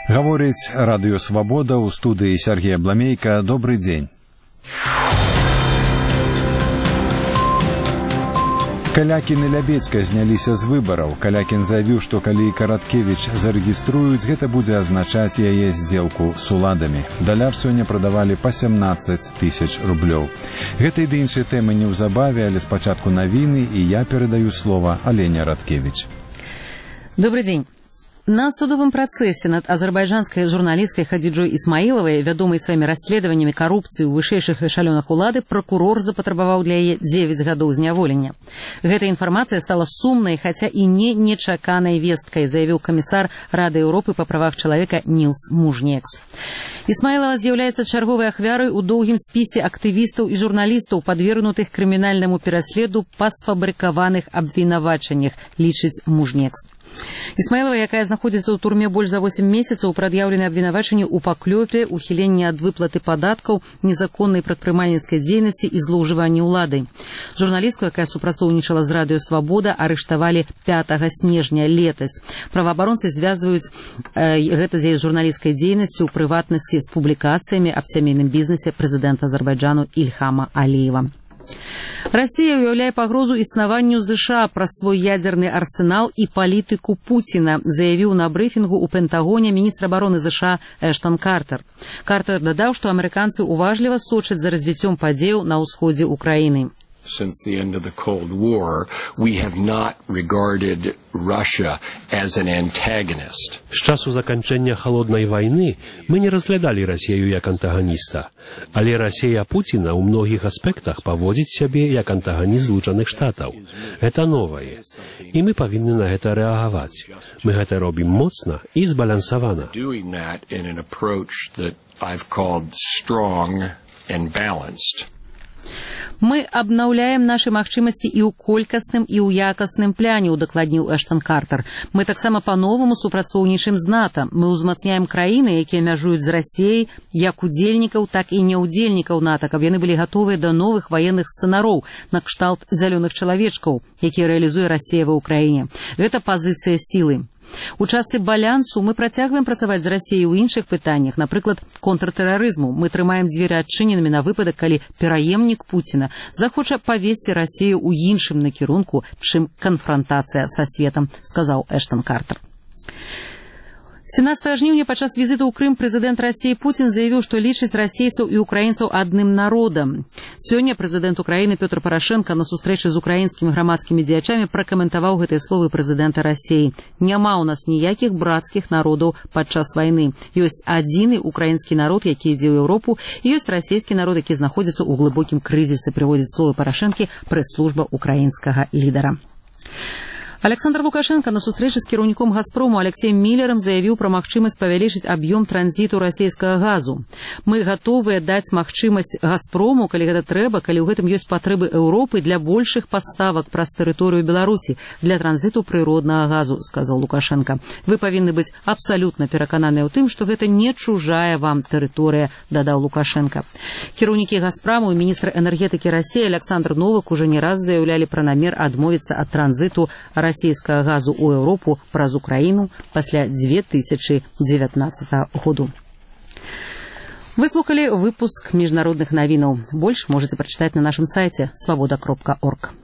Гаворыць радыё «Свабода», у студыі Сергей Абламейка. Добрый дзень. Калякін і Лябедзька зняліся з выбараў. Калякін заявіў, што калі Караткевіч зарэгіструюць, гэта будзе азначаць яе здзелку з уладамі. Даляр сёння прадавалі па 17 тысяч рублёў. Гэта і ды іншыя тэмы неўзабаве, але спачатку навіны, і я перадаю слова Алене Радкевіч. Добрый день. На судовом процессе над азербайджанской журналисткой Хадиджой Исмаиловой, вядомой своими расследованиями коррупции у вышэйшых эшалёнах улады, прокурор запатрабаваў для яе 9 гадоў зняволення. Гэта информация стала сумной, хотя и не нечаканной весткой, заявил комиссар Рады Европы по правах человека Нилс Мужнекс. Исмаилова з'яўляецца чарговай ахвярай у доўгім спісе актывістаў і журналістаў, падвергнутых крымінальнаму пераследу па сфабрыкаваных абвінавачаннях, лічыць Мужнекс. Исмаилова, якая знаходзіцца ў турме больш за 8 месяцаў, прад'яўлены абвінавачанні ў паклёпе, ухіленні ад выплаты падаткаў, незаконнай прадпрымальніцкай дзейнасці і злоўжыванні ўладай. Журналістку, якая супрацоўнічала з радыё «Свабода», арыштавалі 5 снежня летась. Праваабаронцы звязваюць гэта з яе журналісцкай дзейнасцю, у прыватнасці з публікацыямі аб сямейным бізнесе прэзідэнта Азербайджану Ільхама Аліева. Россия уяўляе пагрозу існаванню США праз свой ядерный арсенал и политику Путина, заявил на брифингу у Пентагоне министр обороны США Эштон Картер. Картер дадаў, что американцы уважліва сочаць за развіццём падзеяў на ўсходзе Украины. Since the end of the Cold War, we have not regarded Russia as an antagonist. З часу заканчэння халоднай вайны мы не разглядалі Расію як антаганіста, але Расія Пуціна ў многіх аспектах паводзіць сябе як антаганіст Злучаных Штатаў. Гэта новае, і мы павінны на гэта рэагаваць. Мы гэта робім моцна і збалансавана. Doing that in an approach that I've called strong and balanced. Мы абнаўляем нашы магчымасці і ў колькасным, і ў якасным пляне, удакладніў Эштон Картер. Мы таксама па-новаму супрацоўнічаем з НАТО. Мы ўзмацняем краіны, якія мяжуюць з Расіяй, як удзельнікаў, так і няўдзельнікаў НАТО, каб яны былі гатовыя да новых ваенных сцэнароў на кшталт зялёных чалавечкаў, якія рэалізуе Расія ва ўкраіне. Гэта пазіцыя сілы. У частцы балансу мы працягваем працаваць з Расіяй у іншых пытаннях, напрыклад, контртэрарызму. Мы трымаем дзверы адчыненымі на выпадак, калі пераемнік Пуціна захоча павесці Расію ў іншым накірунку, чым канфрантацыя са светам, сказаў Эштон Картер. 17 жніўня падчас візіту ў Крым прэзідэнт Расіі Пуцін заявіў, што лічыць расейцаў і украінцаў адным народам. Сёння прэзідэнт Украіны Пётр Парашенка на сустрэчы з украінскімі грамадскімі дзеячамі пракаментаваў гэтыя словы прэзідэнта Расіі. Няма ў нас ніякіх брацкіх народаў падчас вайны. Ёсць адзіны украінскі народ, які ідзе ў Еўропу, і ёсць расійскі народ, які знаходзіцца ў глыбокім крызісе, прыводзіць словы Парашэнкі прэс-служба украінскага лідара. Александр Лукашенко на сустрэчы з кіраўніком «Газпрому» Алексеем Міллерам заявіў пра магчымасць павялічыць аб'ём транзіту расійскага газу. Мы гатовыя даць магчымасць «Газпрому», калі гэта трэба, калі ў гэтым ёсць патрэбы Еўропы для большых паставак праз тэрыторыю Беларусі для транзіту прыроднага газу, сказаў Лукашенко. Вы павінны быць абсалютна перакананыя ў тым, што гэта не чужая вам тэрыторыя, дадаў Лукашенко. Кіраўнікі «Газпрому» і міністр энергетыкі Расіі Александр Новак уже не раз заявлялі пра намер адмовіцца ад транзіту расійскага газу ў Еўропу праз Украіну пасля 2019 году. Вы слухали выпуск міжнародных навінаў. Больш можаце прачытаць на нашым сайце свабода.орг.